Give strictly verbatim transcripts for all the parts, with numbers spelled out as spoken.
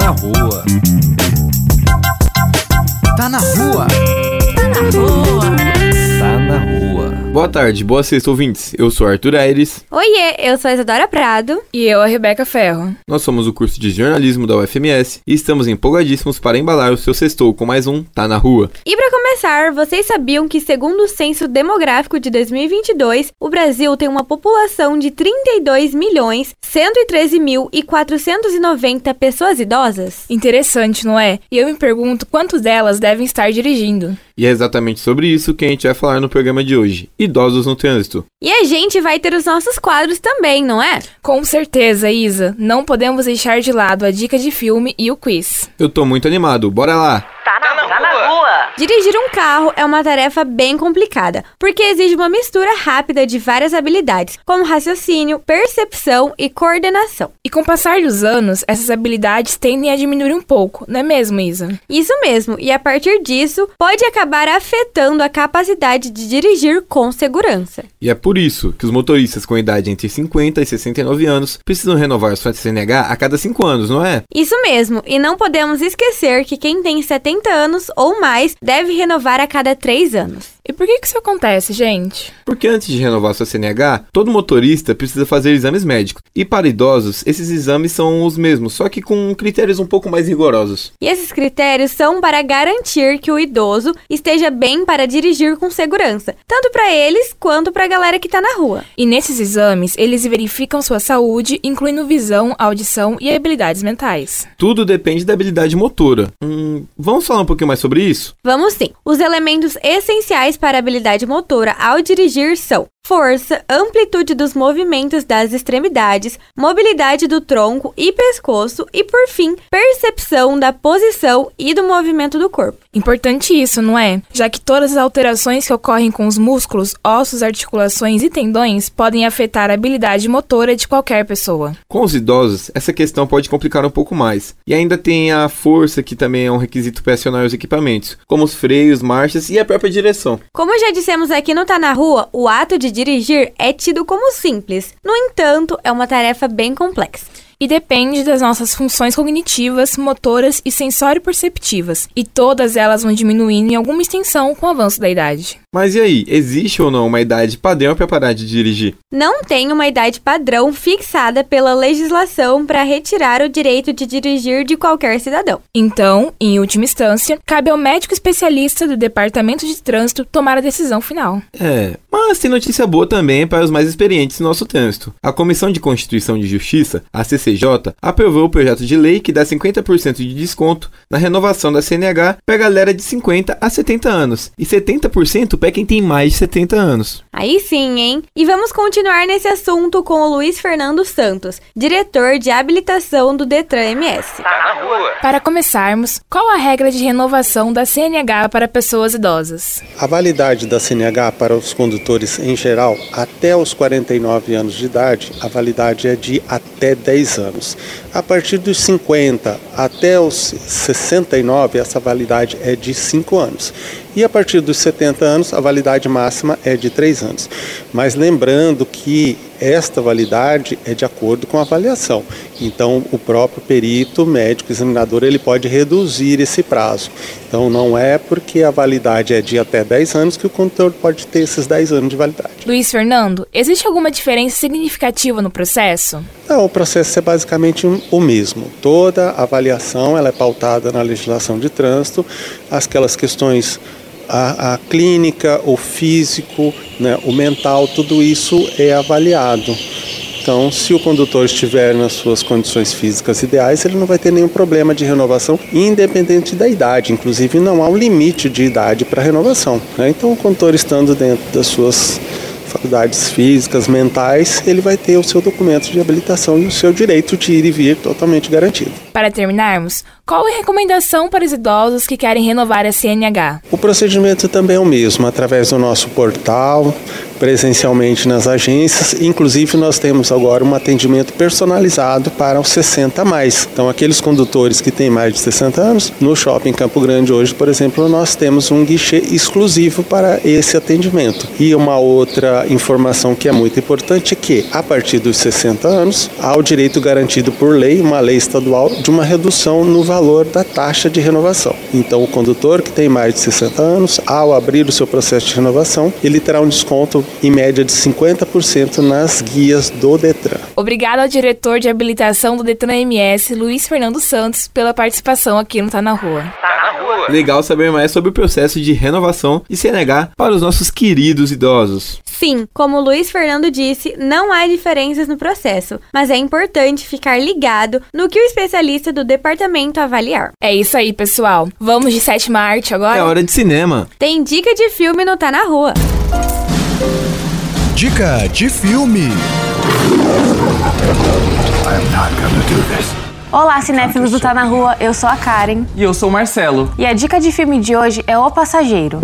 rua. Tá na rua. Tá na rua. Tá na rua. Boa tarde, boa sexta, ouvintes. Eu sou Arthur Aires. Oiê, eu sou a Isadora Prado. E eu, a Rebeca Ferro. Nós somos o curso de jornalismo da U F M S e estamos empolgadíssimos para embalar o seu sextou com mais um Tá na Rua. E para começar, vocês sabiam que, segundo o Censo Demográfico de dois mil e vinte e dois, o Brasil tem uma população de trinta e dois milhões, cento e treze mil e quatrocentos e noventa pessoas idosas? Interessante, não é? E eu me pergunto quantas delas devem estar dirigindo. E é exatamente sobre isso que a gente vai falar no programa de hoje, Idosos no Trânsito. E a gente vai ter os nossos quadros também, não é? Com certeza, Isa. Não podemos deixar de lado a dica de filme e o quiz. Eu tô muito animado, bora lá! Tá na, tá na, na rua. Dirigir um carro é uma tarefa bem complicada, porque exige uma mistura rápida de várias habilidades, como raciocínio, percepção e coordenação. E com o passar dos anos, essas habilidades tendem a diminuir um pouco, não é mesmo, Isa? Isso mesmo, e a partir disso, pode acabar afetando a capacidade de dirigir com segurança. E é por isso que os motoristas com idade entre cinquenta e sessenta e nove anos precisam renovar sua C N H a cada cinco anos, não é? Isso mesmo, e não podemos esquecer que quem tem setenta anos ou mais deve renovar a cada três anos. E por que que isso acontece, gente? Porque antes de renovar sua C N H, todo motorista precisa fazer exames médicos. E para idosos, esses exames são os mesmos, só que com critérios um pouco mais rigorosos. E esses critérios são para garantir que o idoso esteja bem para dirigir com segurança, tanto para eles quanto para a galera que está na rua. E nesses exames, eles verificam sua saúde, incluindo visão, audição e habilidades mentais. Tudo depende da habilidade motora. Hum, vamos falar um pouquinho mais sobre isso? Vamos sim. Os elementos essenciais para a habilidade motora ao dirigir são força, amplitude dos movimentos das extremidades, mobilidade do tronco e pescoço e, por fim, percepção da posição e do movimento do corpo. Importante isso, não é? Já que todas as alterações que ocorrem com os músculos, ossos, articulações e tendões podem afetar a habilidade motora de qualquer pessoa. Com os idosos, essa questão pode complicar um pouco mais. E ainda tem a força, que também é um requisito para acionar os equipamentos, como os freios, marchas e a própria direção. Como já dissemos aqui no Tá na Rua, o ato de dirigir é tido como simples. No entanto, é uma tarefa bem complexa. E depende das nossas funções cognitivas, motoras e sensório-perceptivas, e todas elas vão diminuindo em alguma extensão com o avanço da idade. Mas e aí, existe ou não uma idade padrão para parar de dirigir? Não tem uma idade padrão fixada pela legislação para retirar o direito de dirigir de qualquer cidadão. Então, em última instância, cabe ao médico especialista do Departamento de Trânsito tomar a decisão final. É, mas tem notícia boa também para os mais experientes no nosso trânsito. A Comissão de Constituição e Justiça, a C C J, aprovou o projeto de lei que dá cinquenta por cento de desconto na renovação da C N H para a galera de cinquenta a setenta anos e setenta por cento para quem tem mais de setenta anos. Aí sim, hein? E vamos continuar nesse assunto com o Luiz Fernando Santos, diretor de habilitação do Detran M S. Tá na rua. Para começarmos, qual a regra de renovação da C N H para pessoas idosas? A validade da C N H para os condutores em geral, até os quarenta e nove anos de idade, a validade é de até dez anos. A partir dos cinquenta até os sessenta e nove, essa validade é de cinco anos. E a partir dos setenta anos, a validade máxima é de três anos. Mas lembrando que esta validade é de acordo com a avaliação. Então, o próprio perito médico examinador ele pode reduzir esse prazo. Então, não é porque a validade é de até dez anos que o condutor pode ter esses dez anos de validade. Luiz Fernando, existe alguma diferença significativa no processo? Não, o processo é basicamente o mesmo. Toda avaliação ela é pautada na legislação de trânsito, aquelas questões A, a clínica, o físico, né, o mental, tudo isso é avaliado. Então, se o condutor estiver nas suas condições físicas ideais, ele não vai ter nenhum problema de renovação, independente da idade. Inclusive, não há um limite de idade para renovação, né? Então, o condutor estando dentro das suas faculdades físicas, mentais, ele vai ter o seu documento de habilitação e o seu direito de ir e vir totalmente garantido. Para terminarmos, qual é a recomendação para os idosos que querem renovar a C N H? O procedimento também é o mesmo, através do nosso portal, presencialmente nas agências. Inclusive, nós temos agora um atendimento personalizado para os sessenta a mais. Então, aqueles condutores que têm mais de sessenta anos, no Shopping Campo Grande hoje, por exemplo, nós temos um guichê exclusivo para esse atendimento. E uma outra informação que é muito importante é que, a partir dos sessenta anos, há o direito garantido por lei, uma lei estadual, de uma redução no valor da taxa de renovação. Então, o condutor que tem mais de sessenta anos, ao abrir o seu processo de renovação, ele terá um desconto em média de cinquenta por cento nas guias do Detran. Obrigado ao diretor de habilitação do Detran M S, Luiz Fernando Santos, pela participação aqui no Tá na Rua. Tá na Rua. Legal saber mais sobre o processo de renovação de C N H para os nossos queridos idosos. Sim, como o Luiz Fernando disse, não há diferenças no processo, mas é importante ficar ligado no que o especialista do departamento avaliar. É isso aí, pessoal. Vamos de sétima arte agora? É hora de cinema. Tem dica de filme no Tá na Rua. Dica de filme. Olá, cinéfilos do Tá na Rua, eu sou a Karen. E eu sou o Marcelo. E a dica de filme de hoje é O Passageiro.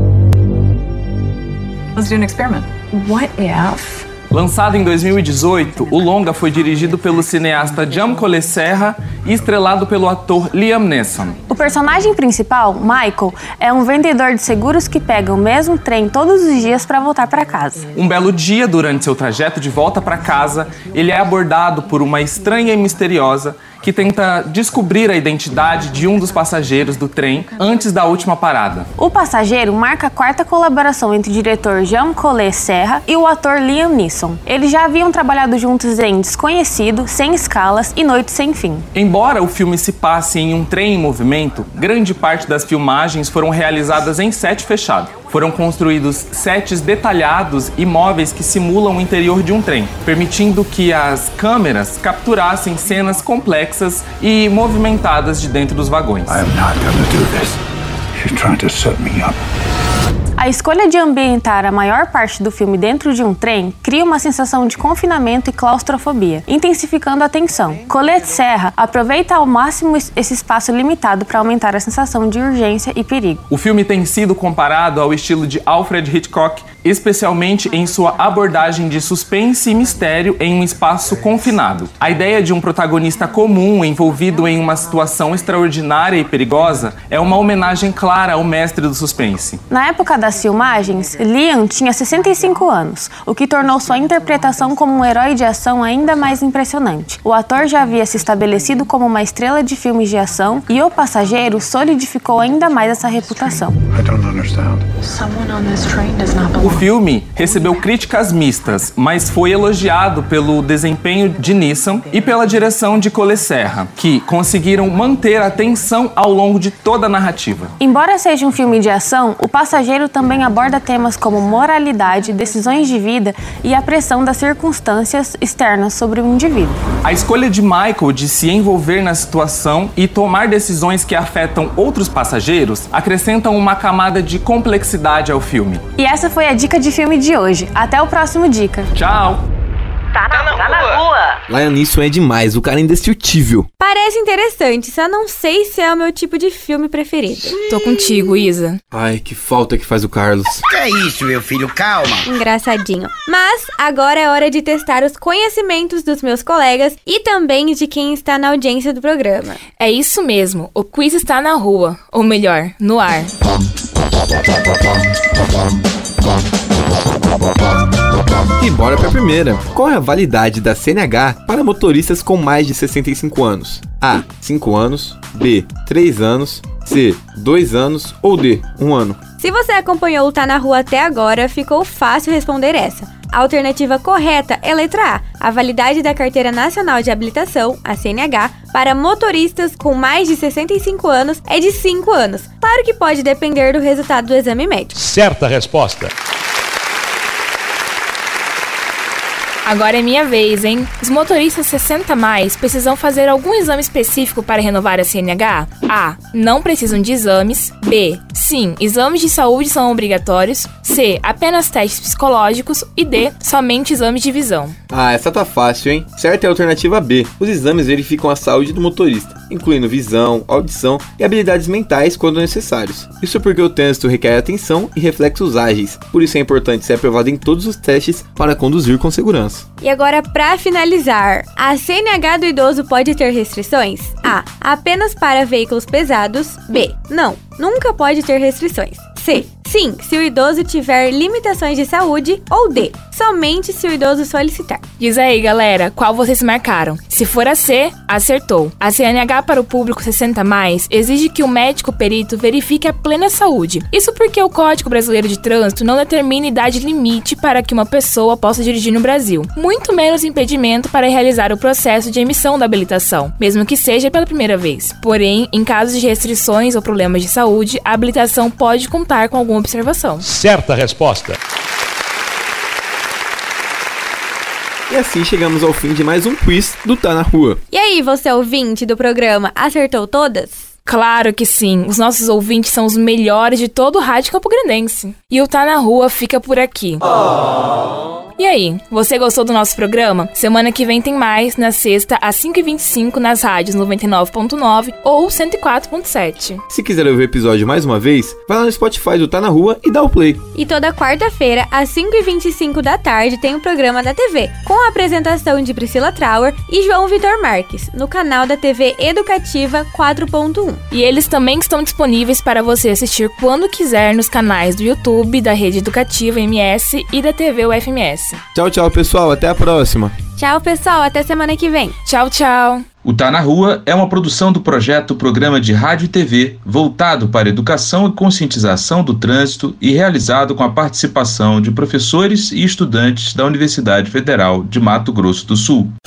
Let's do an experiment. What if? Lançado em dois mil e dezoito, o longa foi dirigido pelo cineasta Giancarlo Serra e estrelado pelo ator Liam Neeson. O personagem principal, Michael, é um vendedor de seguros que pega o mesmo trem todos os dias para voltar para casa. Um belo dia, durante seu trajeto de volta para casa, ele é abordado por uma estranha e misteriosa que tenta descobrir a identidade de um dos passageiros do trem antes da última parada. O Passageiro marca a quarta colaboração entre o diretor Giancarlo Serra e o ator Liam Neeson. Eles já haviam trabalhado juntos em Desconhecido, Sem Escalas e Noite Sem Fim. Embora o filme se passe em um trem em movimento, grande parte das filmagens foram realizadas em set fechado. Foram construídos sets detalhados e móveis que simulam o interior de um trem, permitindo que as câmeras capturassem cenas complexas e movimentadas de dentro dos vagões. I am not gonna do this. She's trying to set me up. A escolha de ambientar a maior parte do filme dentro de um trem cria uma sensação de confinamento e claustrofobia, intensificando a tensão. Colette Serra aproveita ao máximo esse espaço limitado para aumentar a sensação de urgência e perigo. O filme tem sido comparado ao estilo de Alfred Hitchcock, especialmente em sua abordagem de suspense e mistério em um espaço confinado. A ideia de um protagonista comum envolvido em uma situação extraordinária e perigosa é uma homenagem clara ao mestre do suspense. Na época das filmagens, Liam tinha sessenta e cinco anos, o que tornou sua interpretação como um herói de ação ainda mais impressionante. O ator já havia se estabelecido como uma estrela de filmes de ação e O Passageiro solidificou ainda mais essa reputação. I don't understand. Someone on this train does not O belong. filme recebeu críticas mistas, mas foi elogiado pelo desempenho de Neeson e pela direção de Colette Serra, que conseguiram manter a tensão ao longo de toda a narrativa. Embora seja um filme de ação, O Passageiro também aborda temas como moralidade, decisões de vida e a pressão das circunstâncias externas sobre o indivíduo. A escolha de Michael de se envolver na situação e tomar decisões que afetam outros passageiros acrescentam uma camada de complexidade ao filme. E essa foi a dica de filme de hoje. Até o próximo Dica. Tchau! Tá na, tá na rua. Liam Neeson é demais, o cara é indestrutível. Parece interessante, só não sei se é o meu tipo de filme preferido. Tô contigo, Isa. Ai, que falta que faz o Carlos. Que é isso, meu filho? Calma. Engraçadinho. Mas agora é hora de testar os conhecimentos dos meus colegas e também de quem está na audiência do programa. É isso mesmo, o quiz está na rua, ou melhor, no ar. E bora pra primeira. Qual é a validade da C N H para motoristas com mais de sessenta e cinco anos? A. cinco anos. B. três anos. C. dois anos. Ou D. um ano. Se você acompanhou o Tá na Rua até agora, ficou fácil responder essa. A alternativa correta é letra A. A validade da Carteira Nacional de Habilitação, a C N H, para motoristas com mais de sessenta e cinco anos é de cinco anos. Claro que pode depender do resultado do exame médico. Certa resposta. A Agora é minha vez, hein? Os motoristas sessenta mais precisam fazer algum exame específico para renovar a C N H? A. Não precisam de exames. B. Sim, exames de saúde são obrigatórios. C. Apenas testes psicológicos. E D. Somente exames de visão. Ah, essa tá fácil, hein? Certa é a alternativa B. Os exames verificam a saúde do motorista, incluindo visão, audição e habilidades mentais quando necessários. Isso porque o trânsito requer atenção e reflexos ágeis, por isso é importante ser aprovado em todos os testes para conduzir com segurança. E agora, para finalizar, a C N H do idoso pode ter restrições? A. Apenas para veículos pesados. B. Não, nunca pode ter restrições. C. Sim, se o idoso tiver limitações de saúde. Ou D. Somente se o idoso solicitar. Diz aí, galera, qual vocês marcaram? Se for a C, acertou. A C N H para o público sessenta mais exige que o médico perito verifique a plena saúde. Isso porque o Código Brasileiro de Trânsito não determina idade limite para que uma pessoa possa dirigir no Brasil, muito menos impedimento para realizar o processo de emissão da habilitação, mesmo que seja pela primeira vez. Porém, em casos de restrições ou problemas de saúde, a habilitação pode contar com alguma observação. Certa resposta. E assim chegamos ao fim de mais um quiz do Tá na Rua. E aí, você ouvinte do programa, acertou todas? Claro que sim, os nossos ouvintes são os melhores de todo o rádio campograndense. E o Tá na Rua fica por aqui. Oh. E aí, você gostou do nosso programa? Semana que vem tem mais, na sexta, às cinco e vinte e cinco, nas rádios noventa e nove ponto nove ou cento e quatro ponto sete. Se quiser ouvir o episódio mais uma vez, vai lá no Spotify do Tá na Rua e dá o play. E toda quarta-feira, às cinco e vinte e cinco da tarde, tem o programa da T V, com a apresentação de Priscila Trauer e João Vitor Marques, no canal da T V Educativa quatro ponto um. E eles também estão disponíveis para você assistir quando quiser nos canais do YouTube, da Rede Educativa M S e da T V U F M S. Tchau, tchau, pessoal. Até a próxima. Tchau, pessoal. Até semana que vem. Tchau, tchau. O Tá na Rua é uma produção do projeto Programa de Rádio e T V, voltado para educação e conscientização do trânsito e realizado com a participação de professores e estudantes da Universidade Federal de Mato Grosso do Sul.